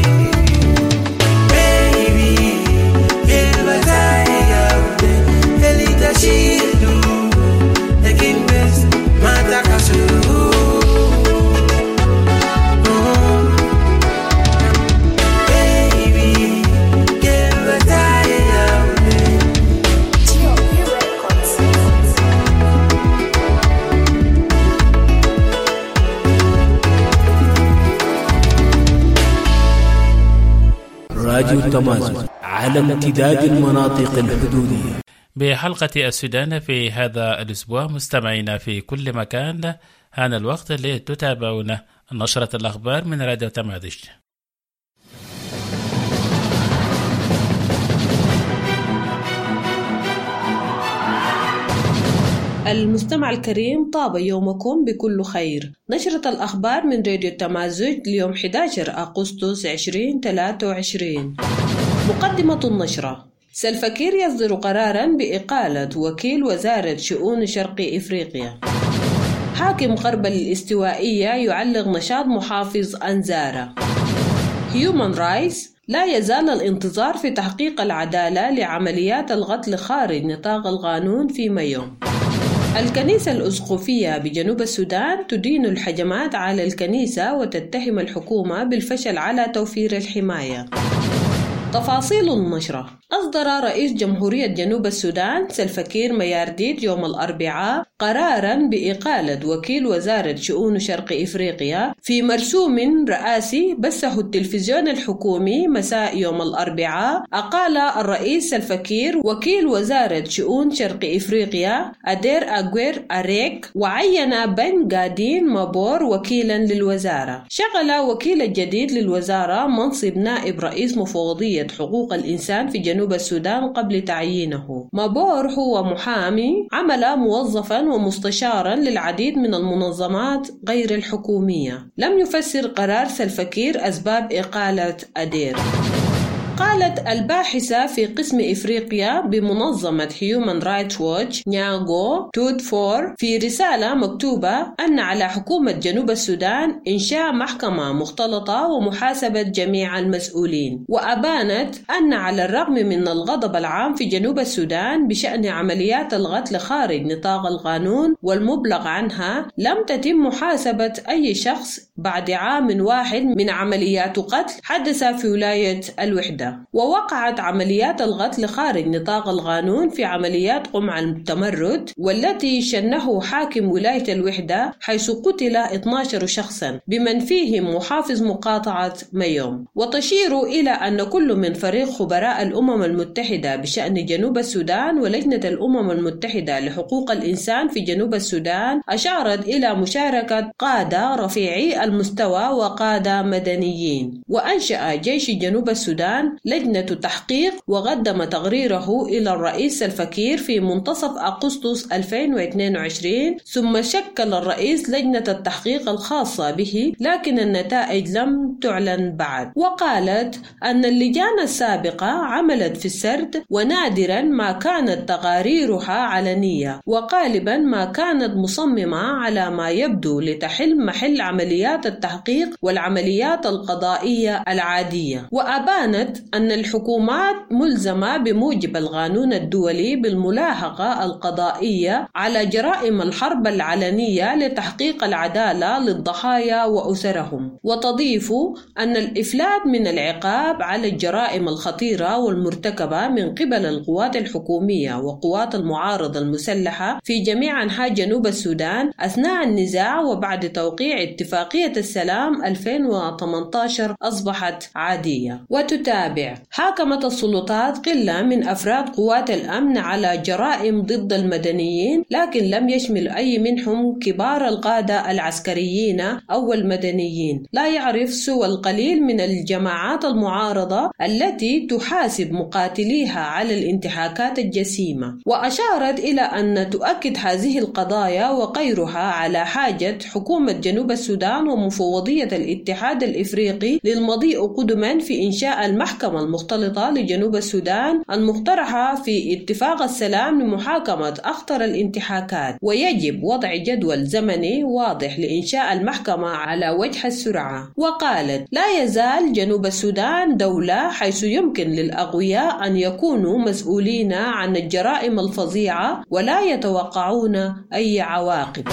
baby البداية اللي تشيله لكن بس ما تكسره راديو تمازن على امتداد المناطق الحدودية. بحلقة السودان في هذا الأسبوع مستمعينا في كل مكان، هان الوقت لتتابعون نشرة الأخبار من راديو تمازن. المستمع الكريم، طاب يومكم بكل خير. نشرة الأخبار من راديو تمازج ليوم أحد عشر أغسطس ألفين وثلاثة وعشرين. مقدمة النشرة: سلفا كير يصدر قراراً بإقالة وكيل وزارة شؤون شرق إفريقيا. حاكم غرب الاستوائية يعلق نشاط محافظ أنزارة. هيومن رايتس: لا يزال الانتظار في تحقيق العدالة لعمليات القتل خارج نطاق القانون في مايوم. الكنيسة الأسقفية بجنوب السودان تدين الهجمات على الكنيسة وتتهم الحكومة بالفشل على توفير الحماية. تفاصيل النشرة: أصدر رئيس جمهورية جنوب السودان سلفا كير ميارديت يوم الأربعاء قراراً بإقالة وكيل وزارة شؤون شرق إفريقيا في مرسوم رئاسي بثه التلفزيون الحكومي مساء يوم الأربعاء. أقال الرئيس سلفا كير وكيل وزارة شؤون شرق إفريقيا أدير أغوير أريك، وعين بن غادين مابور وكيلاً للوزارة. شغل وكيل الجديد للوزارة منصب نائب رئيس مفوضية حقوق الإنسان في جنوب السودان قبل تعيينه. مابور هو محامي، عمل موظفاً ومستشاراً للعديد من المنظمات غير الحكومية. لم يفسر قرار سلفا كير أسباب إقالة أدير. قالت الباحثة في قسم إفريقيا بمنظمة هيومن رايتس ووتش نياغو تود فور في رسالة مكتوبة أن على حكومة جنوب السودان إنشاء محكمة مختلطة ومحاسبة جميع المسؤولين. وأبانت أن على الرغم من الغضب العام في جنوب السودان بشأن عمليات القتل خارج نطاق القانون والمبلغ عنها، لم تتم محاسبة أي شخص بعد عام واحد من عمليات قتل حدث في ولاية الوحدة. ووقعت عمليات القتل خارج نطاق القانون في عمليات قمع التمرد والتي شنه حاكم ولاية الوحدة، حيث قتل اثني عشر شخصا بمن فيهم محافظ مقاطعة مايوم. وتشير إلى أن كل من فريق خبراء الأمم المتحدة بشأن جنوب السودان ولجنة الأمم المتحدة لحقوق الإنسان في جنوب السودان أشارت إلى مشاركة قادة رفيعي المستوى وقادة مدنيين. وأنشأ جيش جنوب السودان لجنة تحقيق وقدم تقريره إلى الرئيس سلفا كير في منتصف أغسطس ألفين واثنين وعشرين، ثم شكل الرئيس لجنة التحقيق الخاصة به، لكن النتائج لم تعلن بعد. وقالت أن اللجان السابقة عملت في السرد، ونادرا ما كانت تقاريرها علنية، وغالبا ما كانت مصممة على ما يبدو لتحل محل عمليات التحقيق والعمليات القضائية العادية. وأبانت أن الحكومات ملزمة بموجب القانون الدولي بالملاحقة القضائية على جرائم الحرب العلنية لتحقيق العدالة للضحايا وأسرهم. وتضيف أن الإفلات من العقاب على الجرائم الخطيرة والمرتكبة من قبل القوات الحكومية وقوات المعارضة المسلحة في جميع أنحاء جنوب السودان أثناء النزاع وبعد توقيع اتفاقية السلام ألفين وثمانية عشر أصبحت عادية. وتتابع: حاكمت السلطات قلة من أفراد قوات الأمن على جرائم ضد المدنيين، لكن لم يشمل أي منهم كبار القادة العسكريين أو المدنيين. لا يعرف سوى القليل من الجماعات المعارضة التي تحاسب مقاتليها على الانتهاكات الجسيمة. وأشارت إلى أن تؤكد هذه القضايا وغيرها على حاجة حكومة جنوب السودان قام مفوضية الاتحاد الإفريقي للمضي قدما في إنشاء المحكمة المختلطة لجنوب السودان المقترحة في اتفاق السلام لمحاكمة أخطر الانتهاكات، ويجب وضع جدول زمني واضح لإنشاء المحكمة على وجه السرعة. وقالت: لا يزال جنوب السودان دولة حيث يمكن للأقوياء أن يكونوا مسؤولين عن الجرائم الفظيعة ولا يتوقعون أي عواقب.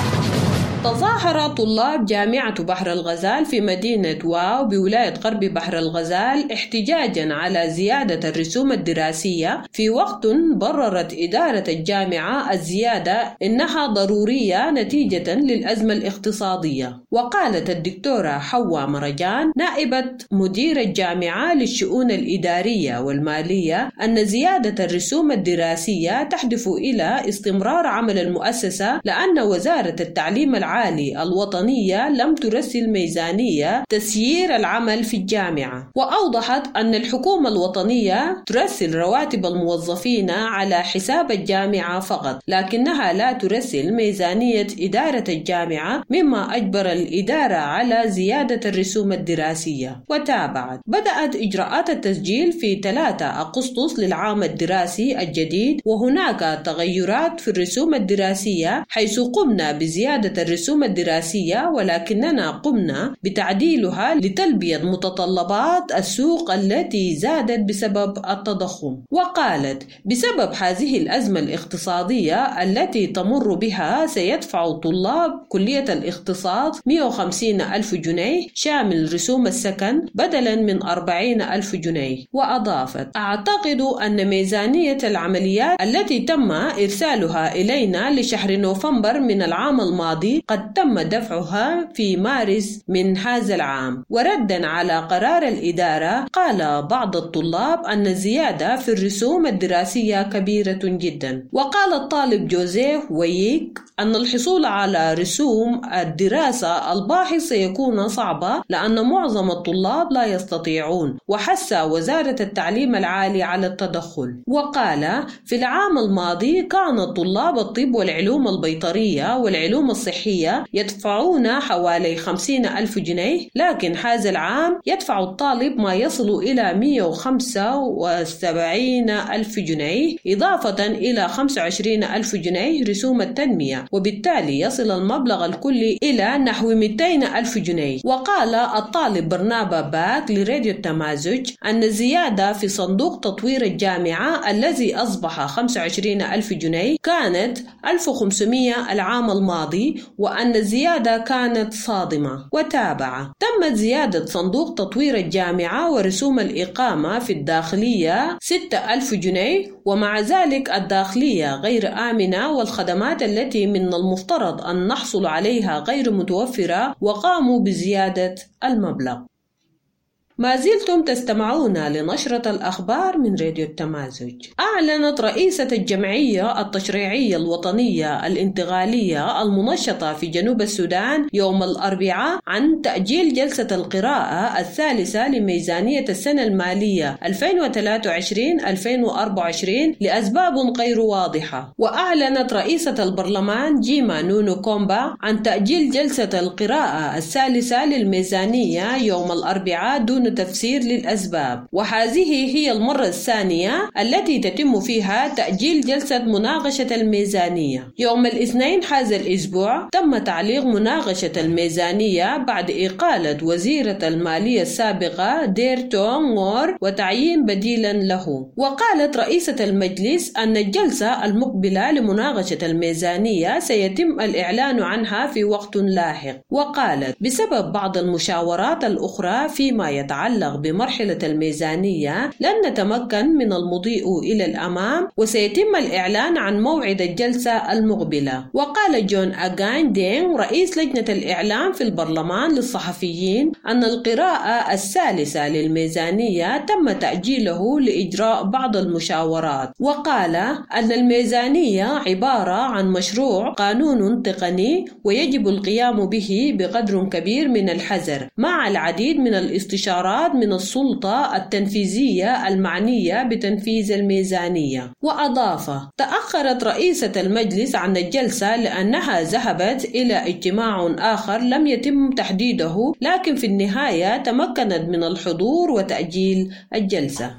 تظاهر طلاب جامعة بحر الغزال في مدينة واو بولاية غرب بحر الغزال احتجاجا على زيادة الرسوم الدراسية، في وقت بررت إدارة الجامعة الزيادة إنها ضرورية نتيجة للأزمة الاقتصادية. وقالت الدكتورة حواء مرجان نائبة مدير الجامعة للشؤون الإدارية والمالية أن زيادة الرسوم الدراسية تهدف إلى استمرار عمل المؤسسة، لأن وزارة التعليم العالي العالي الوطنية لم ترسل ميزانية تسيير العمل في الجامعة. وأوضحت أن الحكومة الوطنية ترسل رواتب الموظفين على حساب الجامعة فقط، لكنها لا ترسل ميزانية إدارة الجامعة، مما أجبر الإدارة على زيادة الرسوم الدراسية. وتابعت: بدأت إجراءات التسجيل في ثلاثة أغسطس للعام الدراسي الجديد، وهناك تغيرات في الرسوم الدراسية حيث قمنا بزيادة الرسوم الدراسية، ولكننا قمنا بتعديلها لتلبية متطلبات السوق التي زادت بسبب التضخم. وقالت: بسبب هذه الأزمة الاقتصادية التي تمر بها سيدفع طلاب كلية الاقتصاد مئة وخمسين ألف جنيه شامل رسوم السكن بدلا من أربعين ألف جنيه. وأضافت: أعتقد أن ميزانية العمليات التي تم إرسالها إلينا لشهر نوفمبر من العام الماضي قد تم دفعها في مارس من هذا العام. وردا على قرار الإدارة، قال بعض الطلاب أن الزيادة في الرسوم الدراسية كبيرة جدا. وقال الطالب جوزيف وييك أن الحصول على رسوم الدراسة الباحث سيكون صعبا لأن معظم الطلاب لا يستطيعون، وحث وزارة التعليم العالي على التدخل. وقال: في العام الماضي كان طلاب الطب والعلوم البيطرية والعلوم الصحية يدفعون حوالي خمسين ألف جنيه، لكن هذا العام يدفع الطالب ما يصل إلى مئة وخمسة وسبعين ألف جنيه، إضافة إلى خمسة وعشرين ألف جنيه رسوم التنمية، وبالتالي يصل المبلغ الكلي إلى نحو مئتين ألف جنيه. وقال الطالب برنابا باك لراديو التمازج أن الزيادة في صندوق تطوير الجامعة الذي أصبح خمسة وعشرين ألف جنيه كانت ألف وخمسمئة العام الماضي، وأن الزيادة كانت صادمة. وتابع: تمت زيادة صندوق تطوير الجامعة ورسوم الإقامة في الداخلية ستة ألف جنيه، ومع ذلك الداخلية غير آمنة والخدمات التي من المفترض أن نحصل عليها غير متوفرة، وقاموا بزيادة المبلغ. ما زلتم تستمعون لنشرة الأخبار من راديو التمازج. أعلنت رئيسة الجمعية التشريعية الوطنية الانتقالية المنشطة في جنوب السودان يوم الأربعاء عن تأجيل جلسة القراءة الثالثة لميزانية السنة المالية ألفين وثلاثة وعشرين ألفين وأربعة وعشرين لأسباب غير واضحة. وأعلنت رئيسة البرلمان جيما نونو كومبا عن تأجيل جلسة القراءة الثالثة للميزانية يوم الأربعاء دون تفسير للأسباب، وهذه هي المرة الثانية التي تتم فيها تأجيل جلسة مناقشة الميزانية. يوم الاثنين هذا الأسبوع تم تعليق مناقشة الميزانية بعد إقالة وزيرة المالية السابقة ديرتون مور وتعيين بديلا له. وقالت رئيسة المجلس أن الجلسة المقبلة لمناقشة الميزانية سيتم الإعلان عنها في وقت لاحق. وقالت: بسبب بعض المشاورات الأخرى فيما يتعلق بمرحلة الميزانية لن نتمكن من المضي إلى الأمام، وسيتم الإعلان عن موعد الجلسة المقبلة. وقال جون أغان دين رئيس لجنة الإعلام في البرلمان للصحفيين أن القراءة الثالثة للميزانية تم تأجيله لإجراء بعض المشاورات. وقال أن الميزانية عبارة عن مشروع قانون تقني ويجب القيام به بقدر كبير من الحذر مع العديد من الاستشارات استعراض من السلطة التنفيذية المعنية بتنفيذ الميزانية. وأضاف: تأخرت رئيسة المجلس عن الجلسة لأنها ذهبت إلى اجتماع آخر لم يتم تحديده، لكن في النهاية تمكنت من الحضور وتأجيل الجلسة.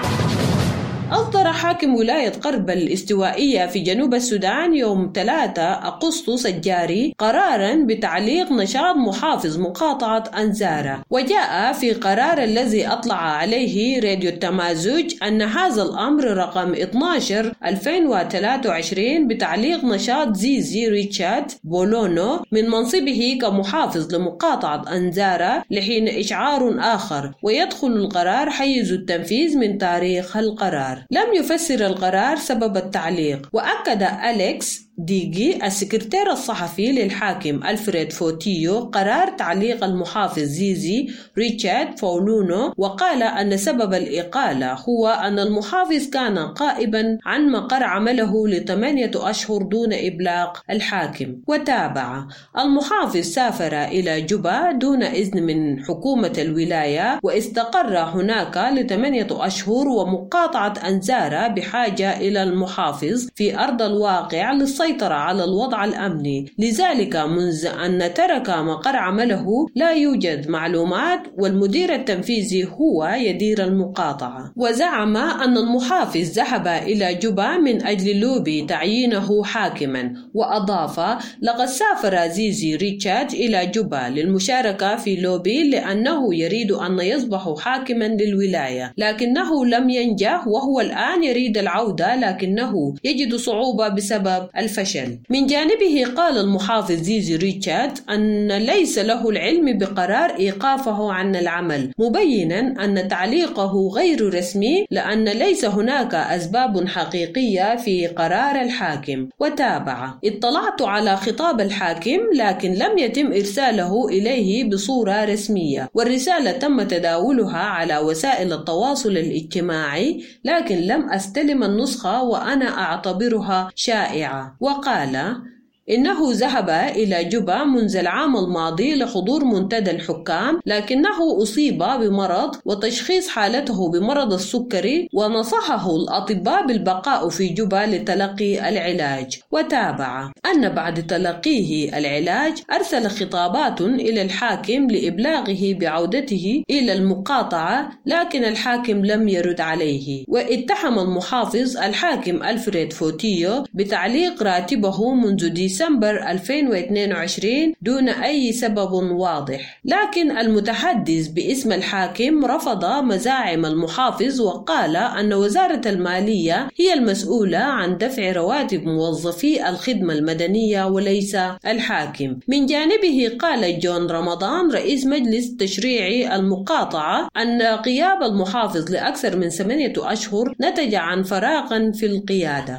أصدر حاكم ولاية قربة الاستوائية في جنوب السودان يوم ثلاثة أغسطس الجاري قراراً بتعليق نشاط محافظ مقاطعة أنزارة. وجاء في قرار الذي أطلع عليه راديو التمازج أن هذا الأمر رقم اثني عشر ألفين وثلاثة وعشرين بتعليق نشاط زيزي ريتشارد بولونو من منصبه كمحافظ لمقاطعة أنزارة لحين إشعار آخر، ويدخل القرار حيز التنفيذ من تاريخ القرار. لم يفسر القرار سبب التعليق. وأكد أليكس ديجي السكرتير الصحفي للحاكم ألفريد فوتيو قرار تعليق المحافظ زيزي ريتشارد فولونو، وقال أن سبب الإقالة هو أن المحافظ كان غائبا عن مقر عمله لثمانية أشهر دون إبلاغ الحاكم. وتابع: المحافظ سافر إلى جوبا دون إذن من حكومة الولاية واستقر هناك لثمانية أشهر، ومقاطعة أنزارة بحاجة إلى المحافظ في أرض الواقع للسيطرة على الوضع الأمني، لذلك منذ أن ترك مقر عمله لا يوجد معلومات، والمدير التنفيذي هو يدير المقاطعة. وزعم أن المحافظ ذهب إلى جوبا من أجل لوبي تعيينه حاكما. وأضاف: لقد سافر زيزي ريتشارد إلى جوبا للمشاركة في لوبي لأنه يريد أن يصبح حاكما للولاية، لكنه لم ينجح، وهو الآن يريد العودة لكنه يجد صعوبة بسبب الفشل. من جانبه قال المحافظ زيزي ريتشارد أن ليس له العلم بقرار إيقافه عن العمل، مبينا أن تعليقه غير رسمي لأن ليس هناك أسباب حقيقية في قرار الحاكم. وتابع: اطلعت على خطاب الحاكم لكن لم يتم إرساله إليه بصورة رسمية، والرسالة تم تداولها على وسائل التواصل الاجتماعي، لكن لم أستلم النسخة وأنا أعتبرها شائعة. وقال إنه ذهب إلى جوبا منذ العام الماضي لحضور منتدى الحكام، لكنه أصيب بمرض وتشخيص حالته بمرض السكري، ونصحه الأطباء بالبقاء في جوبا لتلقي العلاج. وتابع أن بعد تلقيه العلاج أرسل خطابات إلى الحاكم لإبلاغه بعودته إلى المقاطعة، لكن الحاكم لم يرد عليه. واتهم المحافظ الحاكم ألفريد فوتيو بتعليق راتبه منذ ديسمبر ديسمبر ألفين واثنين وعشرين دون أي سبب واضح، لكن المتحدث باسم الحاكم رفض مزاعم المحافظ وقال أن وزارة المالية هي المسؤولة عن دفع رواتب موظفي الخدمة المدنية وليس الحاكم. من جانبه قال جون رمضان رئيس مجلس تشريعي المقاطعة أن غياب المحافظ لأكثر من ثمانية أشهر نتج عن فراغ في القيادة.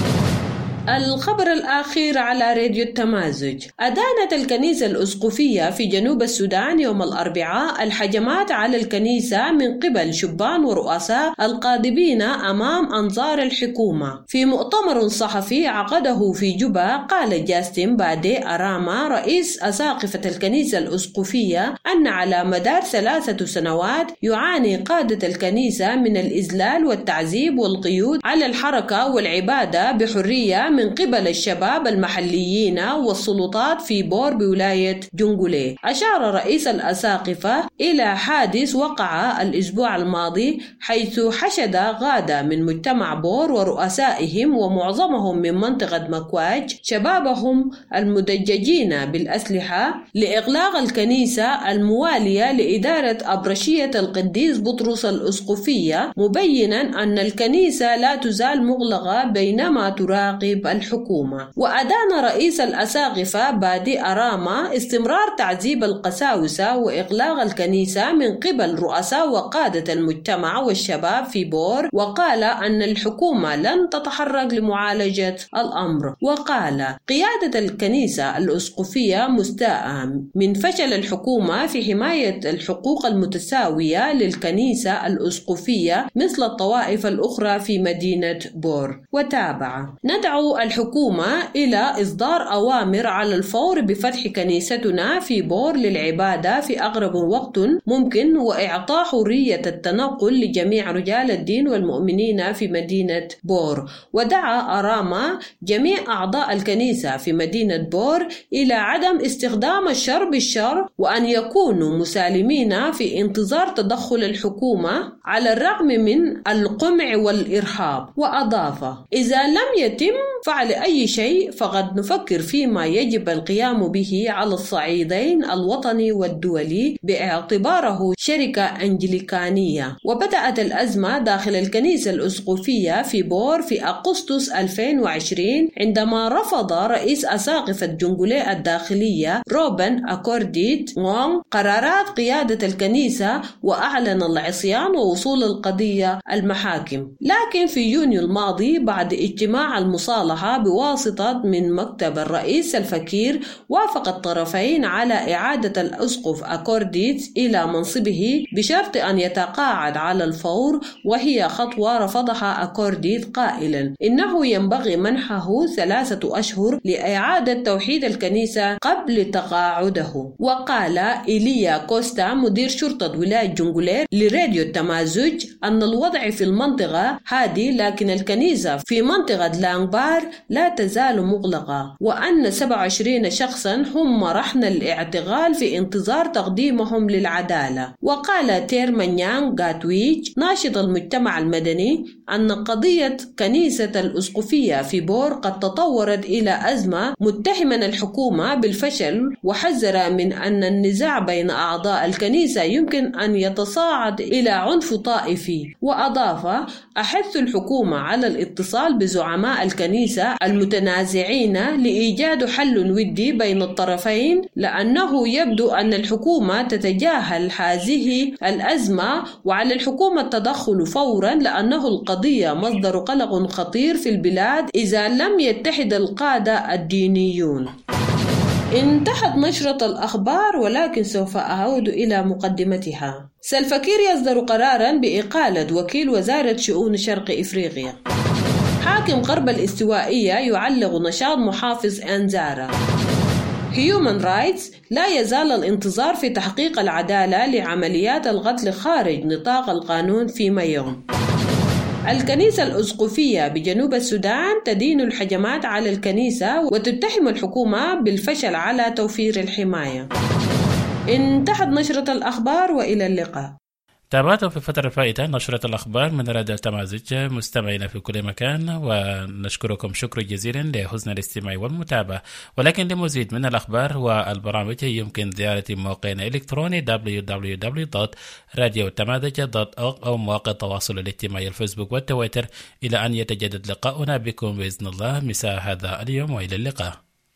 الخبر الأخير على راديو التمازج: أدانت الكنيسة الأسقفية في جنوب السودان يوم الأربعاء الهجمات على الكنيسة من قبل شبان ورؤساء القاضبين أمام أنظار الحكومة. في مؤتمر صحفي عقده في جوبا قال جاستن بادي أراما رئيس أساقفة الكنيسة الأسقفية أن على مدار ثلاثة سنوات يعاني قادة الكنيسة من الإذلال والتعذيب والقيود على الحركة والعبادة بحرية من قبل الشباب المحليين والسلطات في بور بولاية جنجولي. أشار رئيس الأساقفة إلى حادث وقع الأسبوع الماضي حيث حشد غادة من مجتمع بور ورؤسائهم ومعظمهم من منطقة مكواج شبابهم المدججين بالأسلحة لإغلاق الكنيسة الموالية لإدارة أبرشية القديس بطرس الأسقفية، مبينا أن الكنيسة لا تزال مغلقة بينما تراقب الحكومة. وأدان رئيس الأساقفة بادي أراما استمرار تعذيب القساوسة وإغلاق الكنيسة من قبل رؤساء وقادة المجتمع والشباب في بور، وقال أن الحكومة لن تتحرك لمعالجة الأمر. وقال قيادة الكنيسة الأسقفية مستاءة من فشل الحكومة الحكومة في حماية الحقوق المتساوية للكنيسة الأسقفية مثل الطوائف الأخرى في مدينة بور. وتابع: ندعو الحكومة إلى إصدار أوامر على الفور بفتح كنيستنا في بور للعبادة في أقرب وقت ممكن، وإعطاء حرية التنقل لجميع رجال الدين والمؤمنين في مدينة بور. ودعا أراما جميع أعضاء الكنيسة في مدينة بور إلى عدم استخدام الشر بالشر، وأن يكونوا مسالمين في انتظار تدخل الحكومة على الرغم من القمع والإرهاب. وأضاف: إذا لم يتم فعل أي شيء فقد نفكر فيما يجب القيام به على الصعيدين الوطني والدولي باعتباره شركة أنجليكانية. وبدأت الأزمة داخل الكنيسة الأسقفية في بور في أغسطس ألفين وعشرين عندما رفض رئيس أساقفة جنغولي الداخلية روبن أكورديت وونغ قرارات قيادة الكنيسة، وأعلن العصيان ووصول القضية المحاكم. لكن في يونيو الماضي بعد اجتماع المصالحة بواسطة من مكتب الرئيس الفكير، وافق الطرفين على إعادة الأسقف أكورديت إلى منصبه بشرط أن يتقاعد على الفور، وهي خطوة رفضها أكورديت قائلا إنه ينبغي منحه ثلاثة أشهر لإعادة توحيد الكنيسة قبل تقاعده. وقال إيليا كوستا مدير شرطة ولاية جنغولير لراديو التمازج أن الوضع في المنطقة هادي، لكن الكنيسة في منطقة لانغبار لا تزال مغلقة، وأن سبعة وعشرين شخصا هم رهن الاعتقال في انتظار تقديمهم للعدالة. وقال تير مانيانغ غاتويج ناشط المجتمع المدني أن قضية كنيسة الأسقفية في بور قد تطورت إلى أزمة، متهما الحكومة بالفشل، وحذر من أن النزاع بين أعضاء الكنيسة يمكن أن يتصاعد إلى عنف طائفي. وأضاف: أحث الحكومة على الاتصال بزعماء الكنيسة المتنازعين لإيجاد حل ودي بين الطرفين، لأنه يبدو أن الحكومة تتجاهل هذه الأزمة، وعلى الحكومة التدخل فورا لأنه القضية مصدر قلق خطير في البلاد إذا لم يتحد القادة الدينيون. انتهت نشرة الأخبار، ولكن سوف أعود إلى مقدمتها. سلفاكير يصدر قراراً بإقالة وكيل وزارة شؤون شرق إفريقيا. حاكم غرب الاستوائية يعلق نشاط محافظ أنزارا. هيومن رايتس لا يزال الانتظار في تحقيق العدالة لعمليات القتل خارج نطاق القانون فيما يوم. الكنيسة الأسقفية بجنوب السودان تدين الهجمات على الكنيسة وتتهم الحكومة بالفشل على توفير الحماية. انتهت نشرة الأخبار، وإلى اللقاء. تابعتم في الفترة الفائتة نشرة الأخبار من راديو التمازج مستمعين في كل مكان، ونشكركم شكرا جزيلا لحسن الاستماع والمتابعة. ولكن لمزيد من الأخبار والبرامج يمكن زيارة موقعنا الإلكتروني دبليو دبليو دبليو دوت راديو التمازج دوت أورغ أو مواقع التواصل الاجتماعي الفيسبوك والتويتر، إلى أن يتجدد لقاؤنا بكم بإذن الله مساء هذا اليوم، وإلى اللقاء.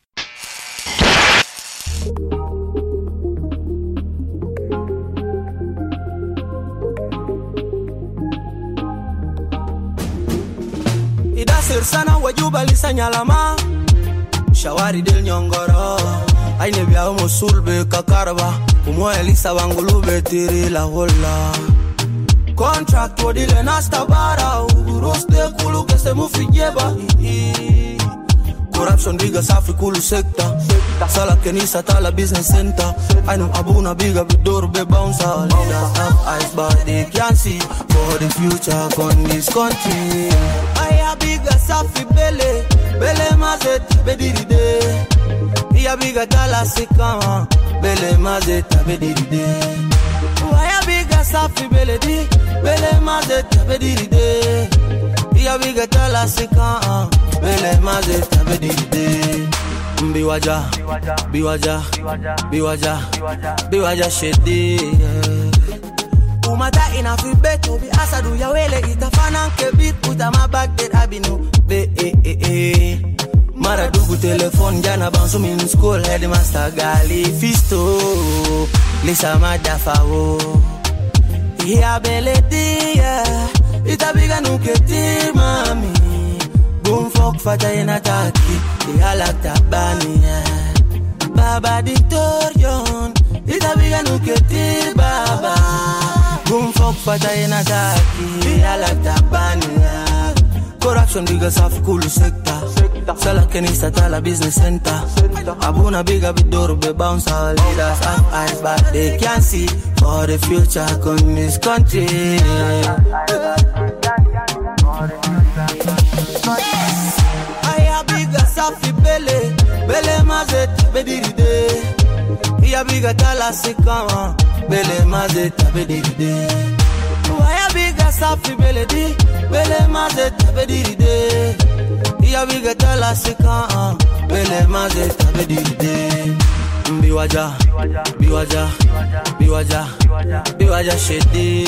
Idasir sana wajuba lisanyalama shawari del nyongoro aine bia musulbe kakarba umwa elisa wangulube tiri la hola contract wodile nasta bara uroste kulu kese mufijeba corruption biga safi kulu sector sala kenisa tala business center I know abuna biga bidor be bouncer leaders have eyes but they can't see for the future on this country. I biga safi bele bele mazet bediride ya biga tala sika bele mazet bediride ya biga safi bele di bele mazet bediride ya biga tala sika bele mazet bediride biwaja biwaja biwaja biwaja shedi umata ina fi beto bi asadu ya wele itafana ke bit utama bagdad abinu be e e e mara dugu telefon jana bansu min school headmaster gali fisto lisa madafawo ya beledia itabiga nuketi mami bumfok fata ina taki ya lakta bani baba dictorion itabiga Benu ketir baba Gum fok fata ina taki Ala tabania Corruption biga safi kulu sekta Sala kenisa tala business center Abuna biga bidoro be bounce our leaders have eyes but they can't see For the future in this country Aya biga safi bele Bele mazeta bediride Iya biga tala sikama Bele mazeta bediride Aya biga safi bele di Bele mazeta bediride Iya biga tala sikama Bele mazeta bediride Biwaja Biwaja Biwaja Biwaja shedi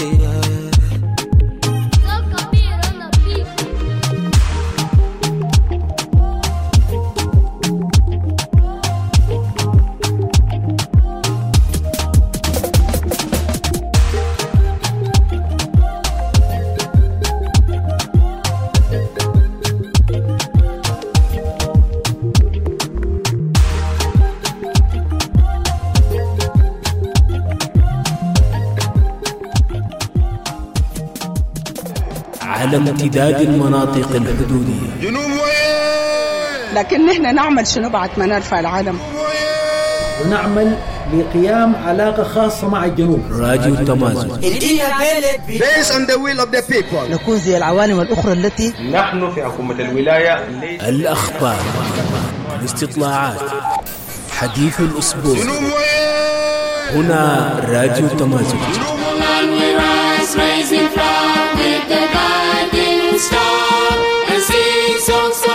على امتداد المناطق الحدودية جنوب وين لكن نحن نعمل شنو بعد ما نرفع العلم ونعمل لقيام علاقة خاصة مع الجنوب راديو تمازج Based on the will of the people نكون زي العوالم الأخرى التي نحن في حكومة الولاية الأخبار الاستطلاعات حديث الأسبوع هنا راديو تمازج Rising from with the guiding star and sing songs.